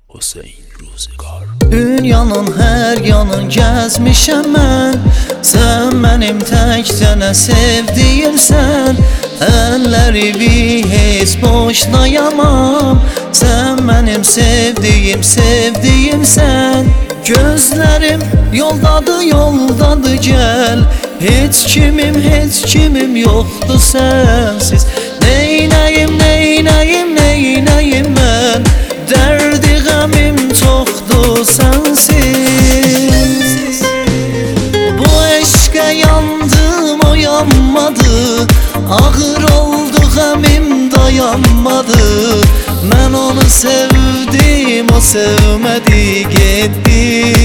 Hüseyin Ruzgar. Dünyanın hər yanın gəzmişəm mən. Sən mənim tək sənə sevdiyimsən. Əlləri bir heç boşlayamam. Sən mənim sevdiyimsən. Gözlərim yoldadır gəl. Heç kimim yoxdur sənsiz. Neynəyim mən. Dərdi qəmim çoxdur sənsiz. Bu eşqə yandım o yanmadı. Ağır oldu qəmim dayanmadı. Mən onu sevdim o sevmədi getdi.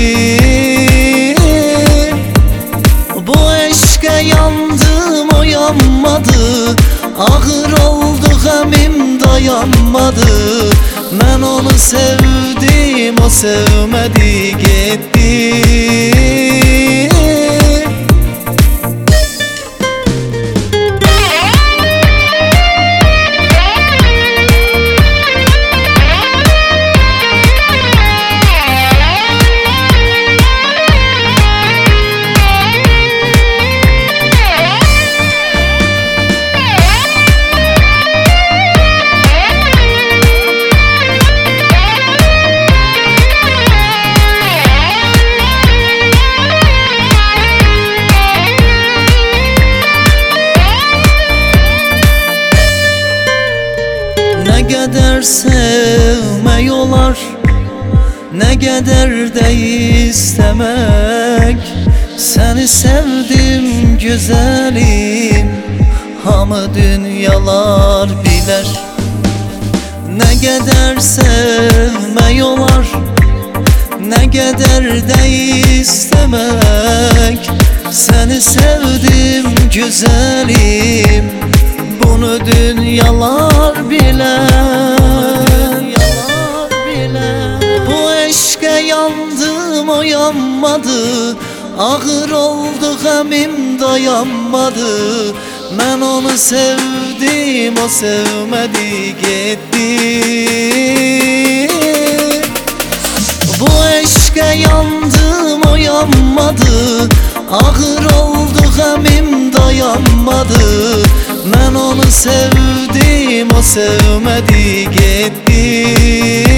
Bu eşqə yandım o yanmadı. Ağır oldu qəmim dayanmadı. Mən onu sevdim o sevmədi getdi. Nə qədər sevmək olar, nə qədər də istəmək. Səni sevdim gözəlim, hamı dünyalar bilər. Nə qədər sevmək olar, nə qədər də istəmək. Səni sevdim gözəlim, bunu dünyalar bilər. Bu eşqə yandım o yanmadı. Ağır oldu qəmim dayanmadı. Mən onu sevdim o sevmədi getdi. Bu eşqə yandım o yanmadı. Ağır oldu qəmim dayanmadı. Mən onu sevdim o sevmədi getdi.